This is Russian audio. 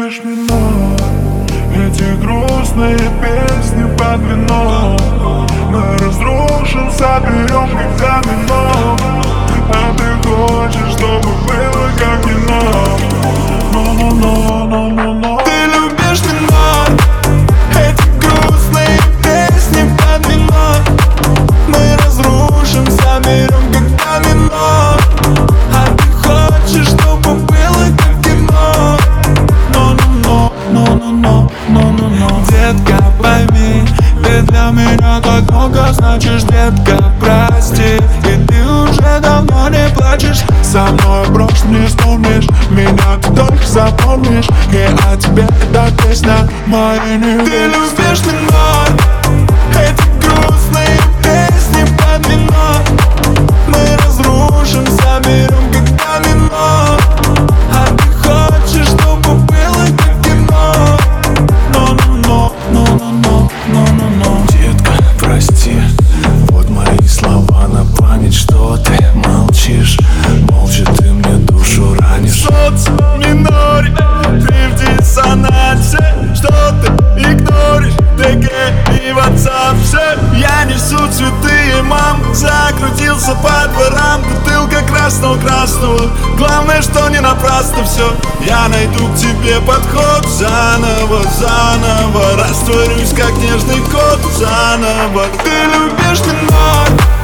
любишь меня? Эти грустные песни под вино мы разрушим, соберем как домино. А ты хочешь, чтобы было как кино. Но. Ты любишь меня? Эти грустные песни под вино мы разрушим, соберем как домино. А ты хочешь, чтобы было как кино. Но. Детка, пойми, ты для меня так много значишь. Детка, прости, и ты уже давно не плачешь. Со мной брошь не вспомнишь, меня ты только запомнишь. И о тебе эта песня моей не Ты любишь меня? Эти грустные песни под вино мы разрушим, соберем как домино. А ты хочешь, чтобы было как кино. Но. Детка, прости, вот мои слова на память. Что ты молчишь? Молча ты мне душу ранишь. Соц миноре, ты в диссонансе. Что ты игноришь? ТГ и ватсапсе. Я несу цветы, мам. Закрутился по дворам, бутылка красного. Главное, что не напрасно все. Я найду к тебе подход заново. Растворюсь, как нежный кот заново. Ты любишь меня?